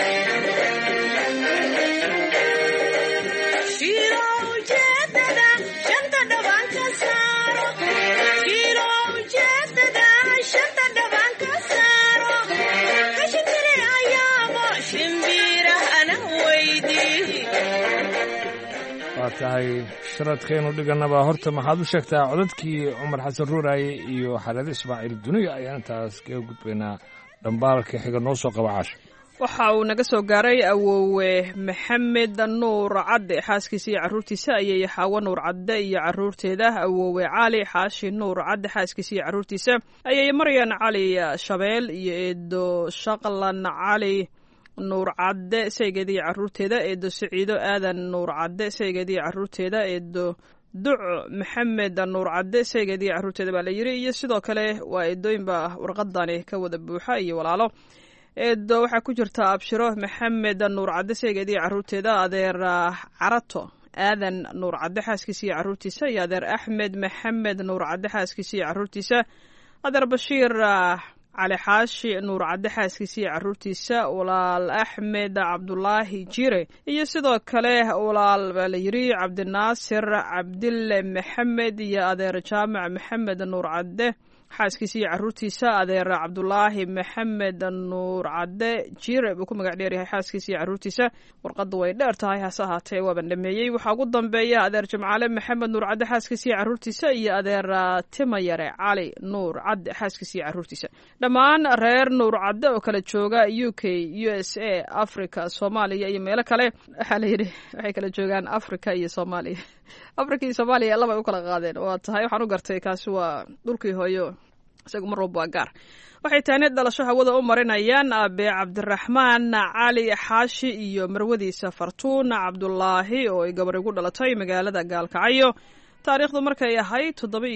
waa tahay sharadkaynu dhiganaba horta maxaad u sheegtaa codadkii cumar xasan ruuraaye iyo xalade ismaaciil duniya ayaan intaas kaga gudbaynaa dhambaalka xiga noo soo qaba caasho waxa uu naga soo gaaray awoowe maxamed nuur cadde xaaskiisa iyo carruurtiisa ayay xaawo nuur cadde iyo carruurteeda awoowe cali xaashi nuur cadde xaaskiisa iyo carruurtiisa ayay maryan cali shabeel iyo eedo shaqlan cali nuur cadde saygeeda iyo carruurteeda eedo siciido aadan nuur cadde saygeeda iyo carruurteeda eedo duc maxamed nuur cadde saygeeda iyo carruurteeda baa la yiri iyo sidoo kale waa eedooyinba warqadani ka wada buuxa iyo walaalo eedo waxaa ku jirta abshiro maxamed nuur cadde saygeeda iyo carruurteeda adeer carato aadan nuur cadde xaaskiisa iyo carruurtiisa iyo adeer axmed maxamed nuur cadde xaaskiisa iyo carruurtiisa adeer bashiir cali xaashi nuur cadde xaaskiisa iyo carruurtiisa walaal axmed cabdulaahi jire iyo sidoo kale walaal baa la yiri cabdinaasir cabdille maxamed iyo adeer jaamac maxamed nuur cadde xaaskiisa iyo carruurtiisa adeer cabdulaahi maxamed nuur cadde jire buu ku magac dheeryahay xaaskiisa iyo carruurtiisa warqaddu way dheer tahay hase ahaatee waaban dhameeyey waxaa ugu dambeeya adeer jimcaale maxamed nuur cadde xaaskiisa iyo carruurtiisa iyo adeer timayare cali nuur cadde xaaskiisa iyo carruurtiisa dhammaan reer nuur cadde oo kala jooga u k u s a africa soomaaliya iyo meelo kale waxaa la yidhi waxay kala joogaan africa iyo soomaaliya africa iyo soomaaliya labay u kala qaadeen waa tahay waxaan u gartay kaasi waa dhulkii hooyo isagu mar walba waa gaar waxay taanid dhalasho hawada u marinayaan aabe cabdiraxmaan cali xaashi iyo marwadiisa fartuun cabdulaahi oo ay gabar igu dhalatay magaalada gaalkacyo taariikhdu markay ahayd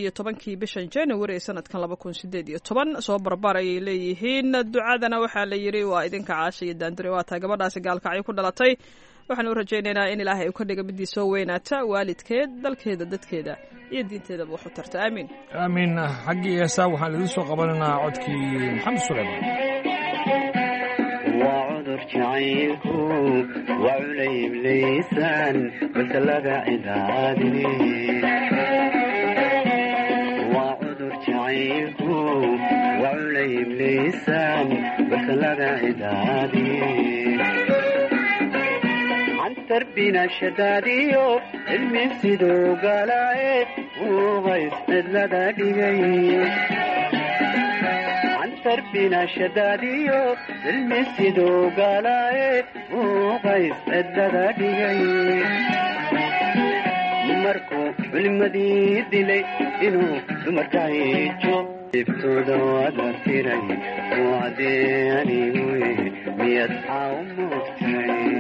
17 bishan january ee sanadkan 2018 soo barbaar ayay leeyihiin ducadana waxaa la yidhi waa idinka caasha iyo daandire waa taa gabadhaasi gaalkacyo ku dhalatay waxaan u rajaynaynaa in ilaahay uu ka dhiga midii soo weynaata waalidkeed dalkeeda dadkeeda iyo diinteedaba wax u tarta aamiin aamiin xaggii heesaa waxaan idiin soo qabanaynaa codkii maxamed suleyman وعذر جعيلكو وعليم ليسان قلت لغا عدادني وعذر جعيلكو وعليم ليسان قلت لغا عدادني عن تربينا شداديو المسيدو قلاعي وغيس لدى دقيق تربينا شداديو المسيدو قلاعي وغيس الدادي مركو بالمديد لي إنو دمركايجو جبتو دوادا تيري وعدياني ميت عوموكتي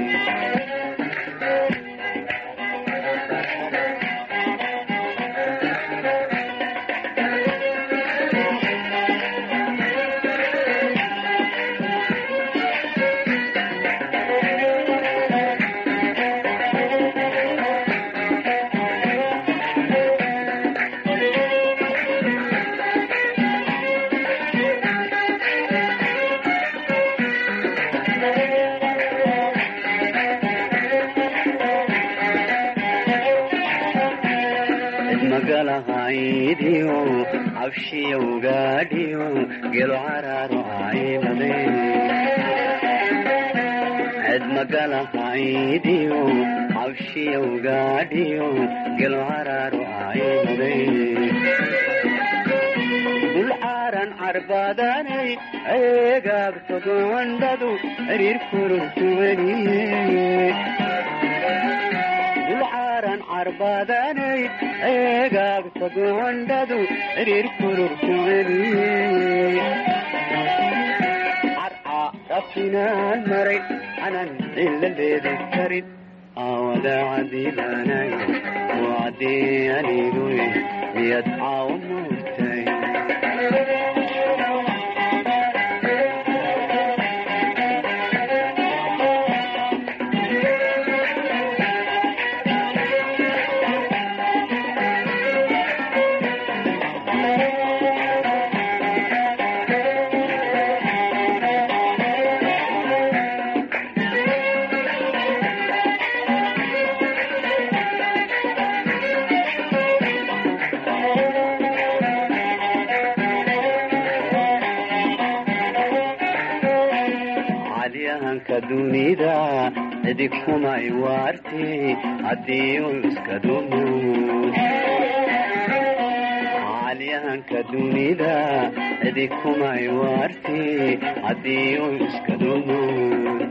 cid magalahaydiyo cabshiyow gaadhiyo gelo caraaro caymade cid magalahaydiyo cabshiyow gaadhiyo gelo caraaro caymade dulcaaran carbaadanay eegaagtado candhadu xiriir kururkuweliye dulcaaran carbaadanay eegaagtado candhadu xiriir kururkuweliye carca rafinaan maray canan cilaleedi karin aawada cadiibaanayo oo caddii aniguye miyad caawo muurtay dunida cidig kumay waarti haddii uu iska dumud caalyahanka dunida cidig kumay waarti haddii uu iska dumud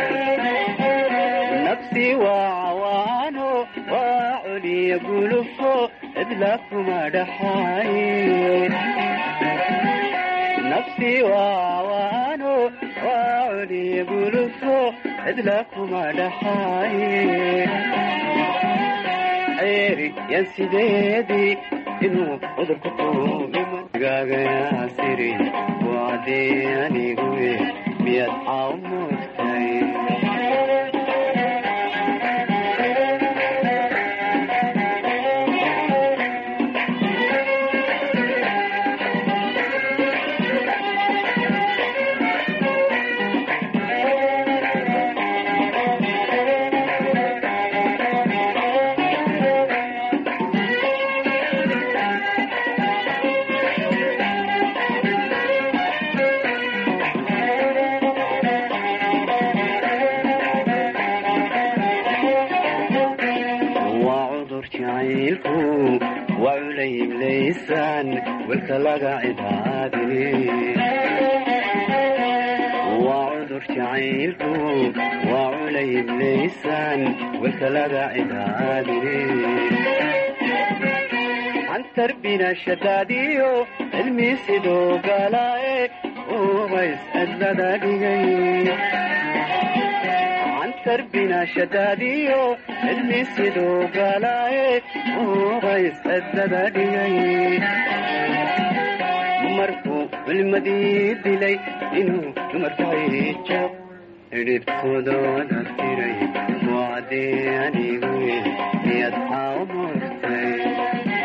nafsi waa cawaano waa coliya gulufo cidla kuma dhaxaay nafsi waa cawaano وعلي بلفو عدلكم على حاي عيري يا سيدي إنه أدركتو بمن قاقا يا سيري وعدي أني قوي مياد عمرتي وعليم ليسان والكلاقة عدادي وعذر شعيلكو وعليم ليسان والكلاقة عدادي عن تربينا الشداديو الميسيدو قالاي وغيس أدادي تربينا شداديو الميسيدو قالاي وغيس الزبادي مرفو بالمديد لي إنو مرتعيجا ربت خدود أفتري وعدي أنيقوي يدحاو مرتعي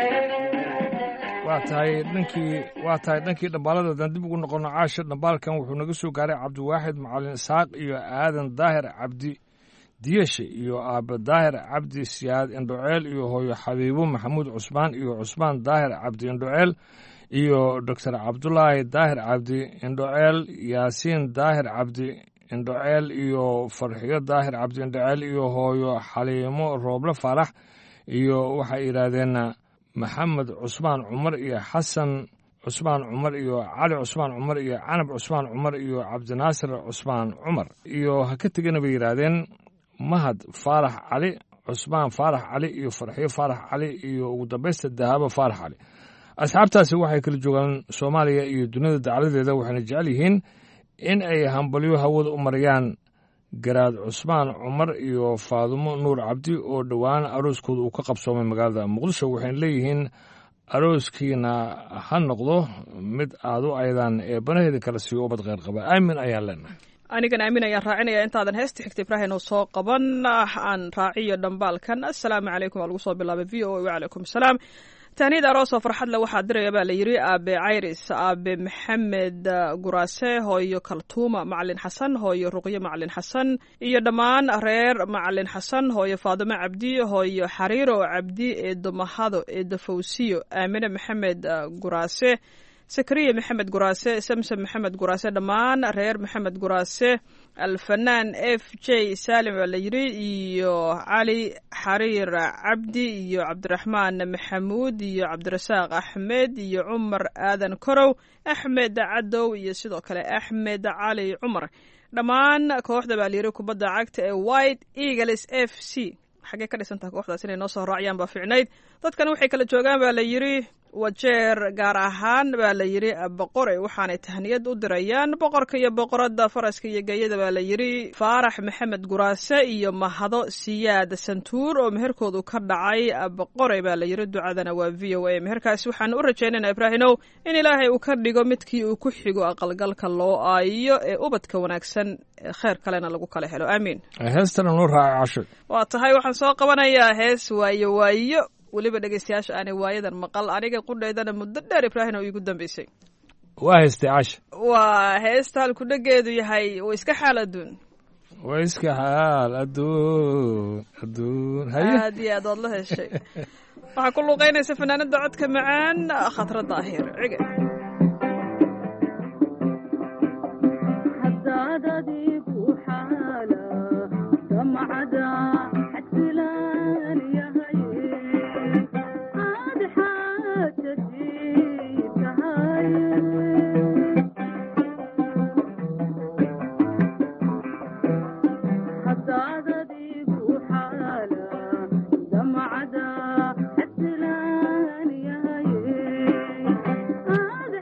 waa tahay dhankii dhambaaladadan dib ugu noqono caasha dhambaalkan wuxuu naga soo gaaray cabdiwaaxid macalin isaaq iyo aadan daahir cabdi diyeshe iyo aabe daahir cabdi siyaad indhoceel iyo hooyo xabiibo maxamuud cusmaan iyo cusmaan daahir cabdi indhoceel iyo doctor cabdulaahi daahir cabdi indhoceel yaasiin daahir cabdi indhoceel iyo farxiyo daahir cabdi indhoceel iyo hooyo xaliimo rooble faarax iyo waxay yidhaahdeen maxamed cusmaan cumar iyo xasan cusmaan cumar iyo cali cusmaan cumar iyo canab cusmaan cumar iyo cabdinaasir cusmaan cumar iyo ha ka tegana bay yidhaahdeen mahad faarax cali cusmaan faarax cali iyo farxiyo faarax cali iyo ugu dambaysta dahaabo faarax cali asxaabtaasi waxay kala joogaan soomaaliya iyo dunida dacaladeeda waxayna jecel yihiin in ay hambalyo hawada u marayaan garaad cusmaan cumar iyo faadumo nuur cabdi oo dhowaan arooskooda uu ka qabsoomay magaalada muqdisho waxayna leeyihiin arooskiina ha noqdo mid aad u aydan ee banaheeda kala siiyo ubad kheyr qaba aamin ayaan leenahay anigan aamin ayaan raacinaya intaadan heesta xigta ibraahim oo soo qaban aan raaciyo dhambaalkan assalaamu calaykum waa lagu soo bilaabay v o a wacalaykum asalaam tahniyad aroos oo farxad le waxaa diraya baa la yidhi aabe cayris aabe maxamed guraase hooyo kaltuuma macalin xasan hooyo ruqyo macalin xasan iyo dhammaan reer macalin xasan hooyo faadimo cabdi hooyo xariiro cabdi eedo mahado eedo fawsiyo aamine maxamed guraase sakariya maxamed guraase samsam maxamed guraase dhammaan reer maxamed guraase alfanaan f j salim baa la yidhi iyo cali xariir cabdi iyo cabdiraxmaan maxamuud iyo cabdirasaaq axmed iyo cumar aadan korow axmed cadow iyo sidoo kale axmed cali cumar dhammaan kooxda baa la yidhi kubadda cagta ee white eagles f c xaggee ka dhisantaha kooxdaas inay noo soo raaciyaan baa ficnayd dadkan waxay kala joogaan baa la yidhi wajeer gaar ahaan baa la yidhi boqore waxaanay tahniyad u dirayaan boqorka iyo boqoradda faraska iyo geeyada baa la yidhi faarax maxamed guraase iyo mahado siyaad santuur oo meherkoodu ka dhacay boqore baa la yidhi ducadana waa v o a meherkaasi waxaan u rajaynayna ibraahimow in ilaahay uu ka dhigo midkii uu ku xigo aqalgalka loo aayo ee ubadka wanaagsan kheer kalena lagu kala helo aamiin heestana noo raaca casho waa tahay waxaan soo qabanayaa hees waayo weliba dhegeystayaasha aanay waayadan maqal aniga qudhaydana muddo dheer ibraahim oo iigu dambeysay waa heestay casha waa heesta halkudhageedu yahay wa iska xaal adduun waa iska xaal adduun aad iyo aad ood la heshay waxaa ku luuqaynaysa fanaanada codka macaan khatra daahir cige هذا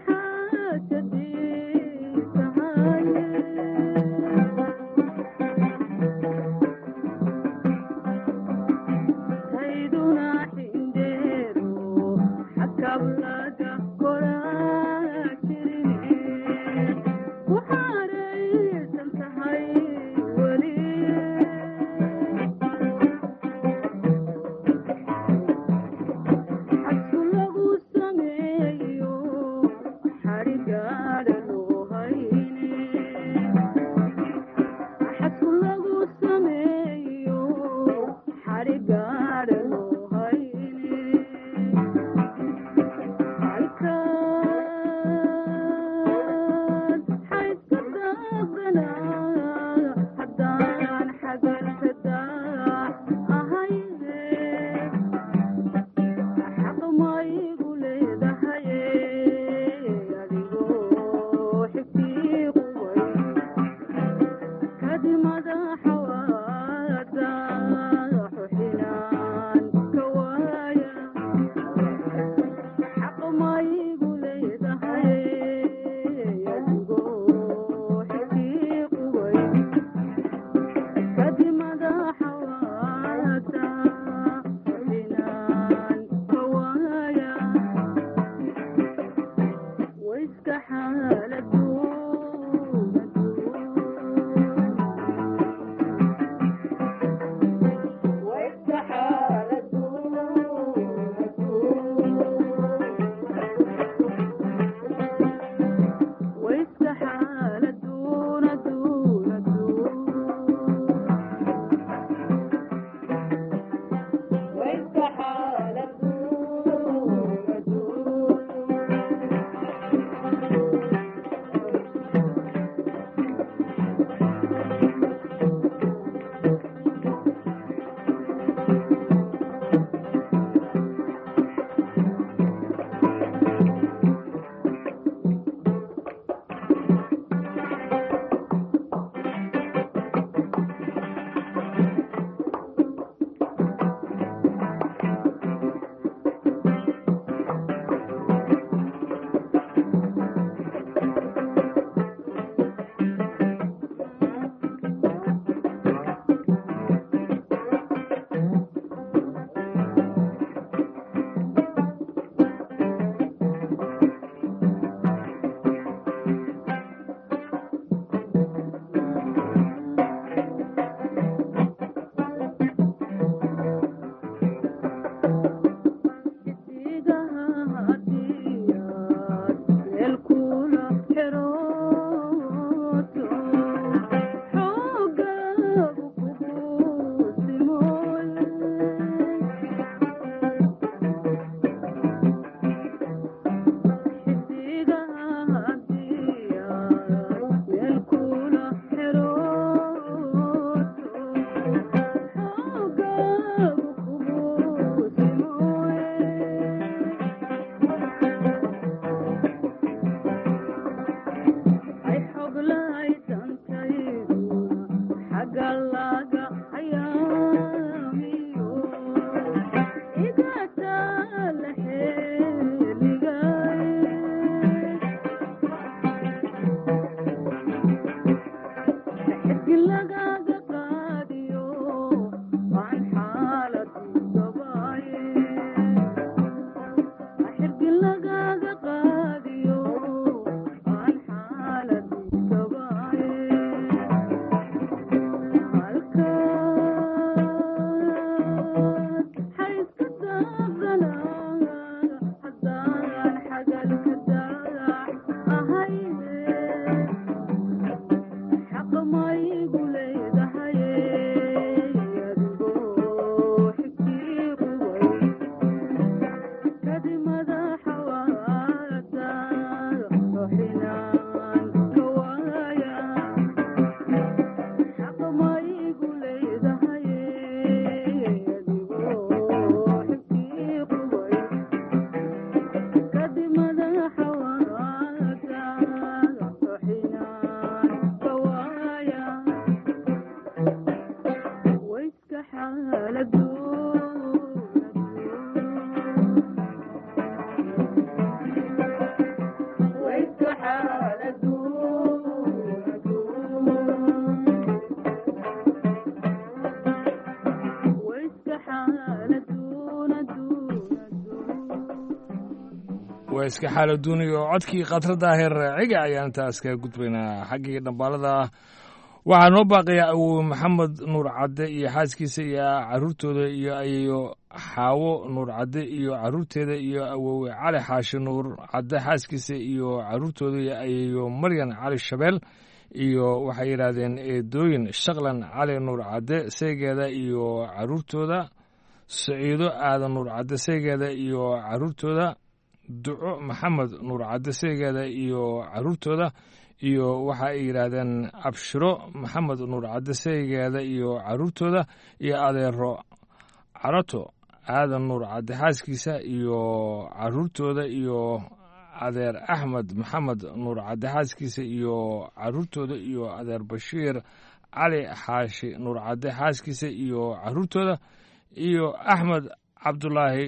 waa iska xaalo duuniya oo codkii khatrada heer ciga ayaan taas kaga gudbaynaa xaggii dhambaalada waxaa noo baaqayaa awowe maxamed nuur cadde iyo xaaskiisa iyo caruurtooda iyo ayayo xaawo nuur cadde iyo caruurteeda iyo awowe cali xaashi nuur cadde xaaskiisa iyo caruurtooda iyo ayayo maryan cali shabeel iyo waxay yidhaahdeen eedooyin shaqlan cali nuur cadde seegeeda iyo caruurtooda saciido aadan nuur cadde seegeeda iyo caruurtooda duco maxamed nuur cadde seegeeda iyo caruurtooda iyo waxa ay yidhaahdeen abshiro maxamed nuur cadde seegeeda iyo caruurtooda iyo adeero carato aadan nuur cadde xaaskiisa iyo caruurtooda iyo adeer axmed maxamed nuur cadde xaaskiisa iyo caruurtooda iyo adeer bashiir cali xaashi nuur cadde xaaskiisa iyo caruurtooda iyo axmed cabdulaahi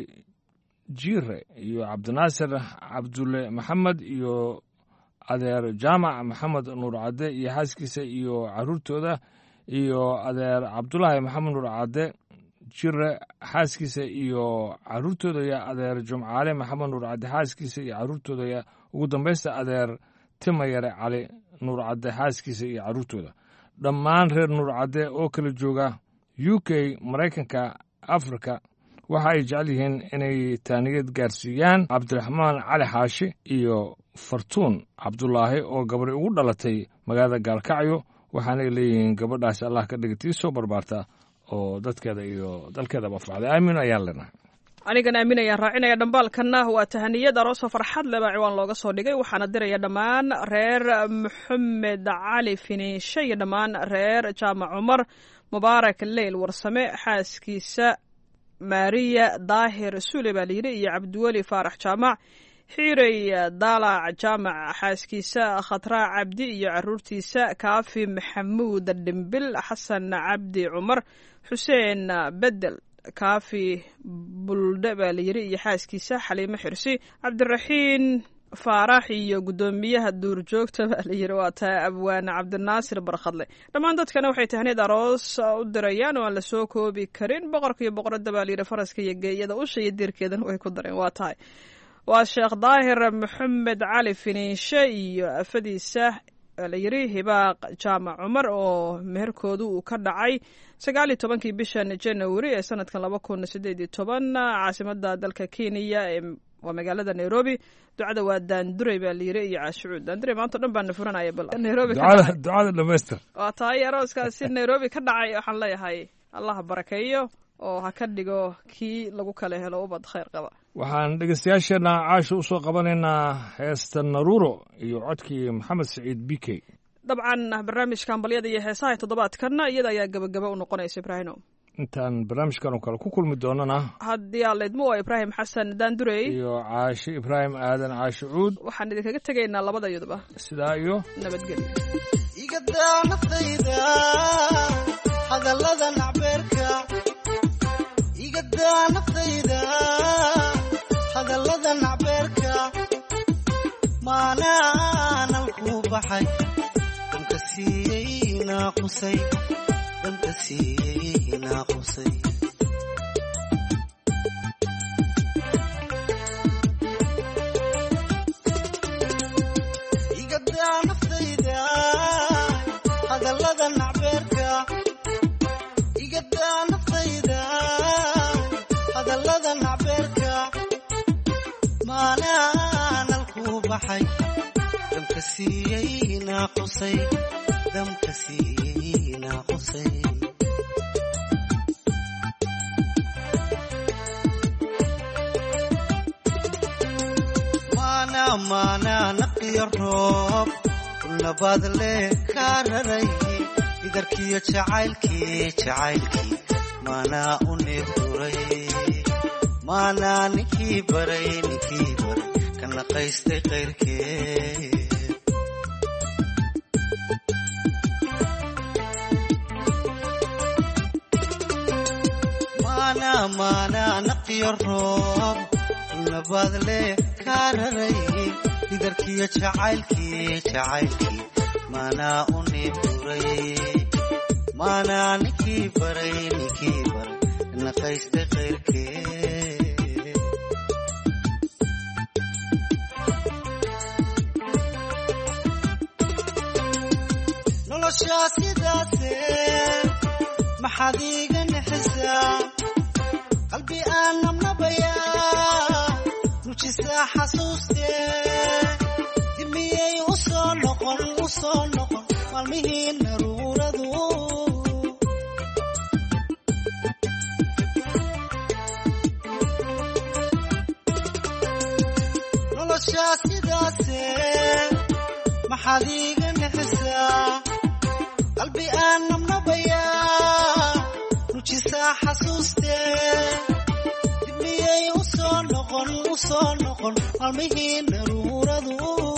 jiire iyo cabdinaasir cabdulle maxamed iyo adeer jaamac maxamed nuur cadde iyo xaaskiisa iyo caruurtooda iyo adeer cabdulaahi maxamed nuur cadde jire xaaskiisa iyo caruurtooda iyo adeer jumcaale maxamed nuur cadde xaaskiisa iyo caruurtooda iyo ugu dambaysta adeer timayare cali nuur cadde xaaskiisa iyo caruurtooda dhammaan reer nuur cadde oo kala jooga u k maraykanka afrika waxa ay jecel yihiin inay taaniyad gaarsiiyaan cabdiraxmaan cali xaashi iyo fartuun cabdulaahi oo gabadhi ugu dhalatay magaalada gaalkacyo waxaanay leeyihiin gabadhaasi allah ka dhiga tii soo barbaarta oo dadkeeda iyo dalkeedaba facday aamin ayaan leenahay anigana aamin ayaan raacinaya dhambaalkanna waa tahaniyad aroosoo farxad leba ciwaan looga soo dhigay waxaana diraya dhammaan reer maxamed cali finiishe iyo dhammaan reer jaamac cumar mubaarak leyl warsame xaaskiisa maariya daahir suule baa layidhi iyo cabdiweli faarax jaamac xiirey daalac jaamac xaaskiisa khatraa cabdi iyo caruurtiisa kaafi maxamuud dhimbil xasan cabdi cumar xuseen bedel kaafi buldhe baa layidhi iyo xaaskiisa xaliimo xirsi cabdiraxiin faarax iyo guddoomiyaha duurjoogta baa layidhi waa taa abwaane cabdinaasir barkhadle dhammaan dadkana waxay tahniyad aroos u dirayaan oo aan la soo koobi karin boqorka iyo boqoradda baa layidhi faraska iyo geeyada usha iyo diirkeedana way ku dareen waa tahay waa sheekh daahir maxamed cali finiishe iyo afadiisa layidhi hibaaq jaamac cumar oo meherkoodu uu ka dhacay 19 bishan janawari ee sanadkan 2018 caasimada dalka kenya ee waa magaalada nairobi ducada waa daanduray baa layidhi iyo caashucuud daanduray maanta o dhan baan na furanaya bal nairobi ducada dhamaystir waa tahay arooskaasi nairobi ka dhacay waxaan leeyahay allah barakeeyo oo ha ka dhigo kii lagu kala helo ubad khayr qaba waxaan dhegeystayaasheenna caasha u soo qabanaynaa heesta naruuro iyo codkii maxamed saciid b k dabcan barnaamijka hambalyada iyo heesaha toddobaadkanna iyada ayaa gabagaba u noqonaysa ibraahino intaan barnaamijkan oo kale ku kulmi doonana haddii aan laydmo waa ibraahim xasan daandurey iyo caashi ibraahim aadan caashi cuud waxaan idinkaga tegaynaa labadayaduba sidaa iyo nabadgelyo igadaa naftayda hadallada nacbeerka igadaa naftayda hadallada nacbeerka maanaanan ku baxay dhanka siiyey naaqusay dhanka siiyey naaqusay igadaa naftayda hadallada nacbeerka igadaa naftayda hadallada nacbeerka maanaanan ku baxay damka siiyey naaqusay damka siiyey naaqusay maanaa naqiyo roob nabaad leh kaa raray idarkiyo jacaylkii maanaa u neebduray maanaa ninkii baray ka naqaystay qayrkeed maanaa naqiyo roob nabaad leh kaa raray idarkiyo jacaylkii maanaa u neebduray maanaa ninkii baray naqaystay qayrkeed noloshaa sidaase maxaad iiga naxisaa qalbi aan nabnabayaa nujisaa xasuustee dimiyey u soo noqon maalmihii naruuradu noloshaa sidaase maxaad iiga naxisaa qalbi aan nabnabayaa nujisaa xasuustee dimiyey u soo noqon maalmihii naruuradu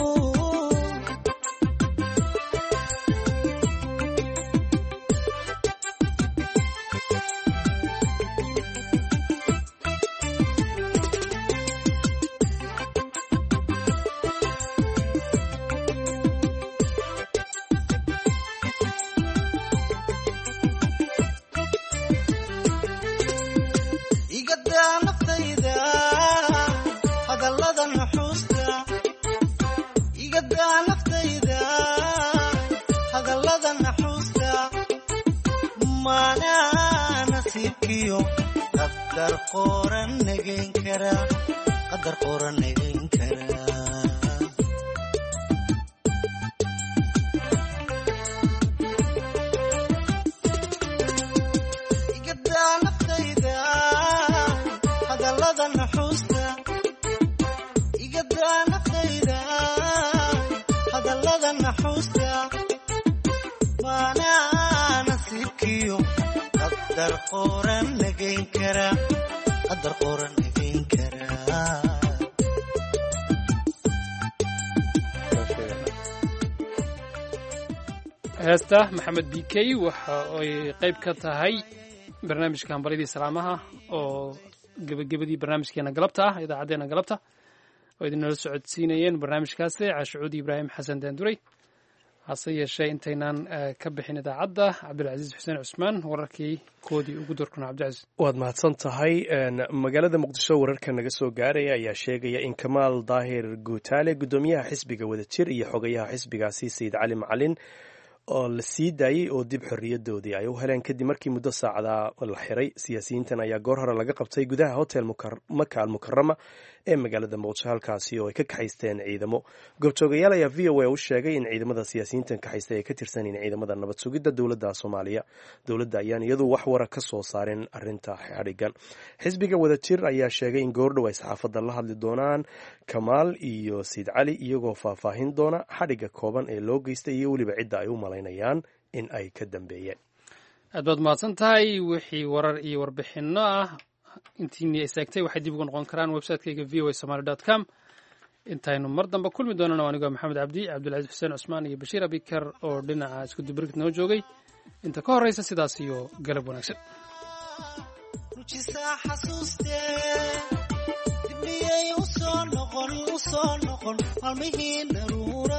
qadar qoran nageyn karaa igadaa naftayda hadallada naxuusta igadaa naftayda hadallada naxuusta maanaa nasiibkiyo qadar qoran nageyn karaa heesta maxamed b k waxa ay qayb ka tahay barnaamijka hambalyadii salaamaha oo gebagabadii barnaamijkeena galabta ah idaacaddeenna galabta oo idinala socodsiinayeen barnaamijkaasi caashucuudi ibraahim xasan daanduray hase yeeshee intaynaan ka bixin idaacadda cabdilcasiis xuseen cusmaan wararkii koodii ugu doorkana cabdicasiis waad mahadsan tahay magaalada muqdisho wararka naga soo gaaraya ayaa sheegaya in kamaal daahir guutaale guddoomiyaha xisbiga wadajir iyo xogayaha xisbigaasi sayid cali macalin oo la sii daayey oo dib xorriyadoodii ay u heleen kadib markii muddo saacadaa la xiray siyaasiyiintan ayaa goor hore laga qabtay gudaha hotel maka almukarama ee magaalada muqdisho halkaasi oo ay ka kaxaysteen ciidamo goobjoogayaal ayaa v o a u sheegay in ciidamada siyaasiyiintan kaxaystay ay ka tirsan yihiin ciidamada nabad sugidda dowladda soomaaliya dowladda ayaan iyadu wax wara ka soo saarin arinta xadhigan xisbiga wadajir ayaa sheegay in goordhow ay saxaafadda la hadli doonaan kamaal iyo sayid cali iyagoo faahfaahin doona xadhiga kooban ee loo geystay iyo weliba cidda ay u malaynayaan in ay ka dambeeyeen aad baad mahadsan tahay wixii warar iyo warbixinno ah intiini istaagtay waxay dib ugu noqon karaan website-kayga v o a somaly com intaynu mar dambe kulmi doonana anigoo maxamed cabdi cabdilcaziis xuseen cusmaan iyo bashiir abikar oo dhinaca isku dibirgid noo joogay inta ka horreysa sidaas iyo galab wanaagsan maalmihii naruura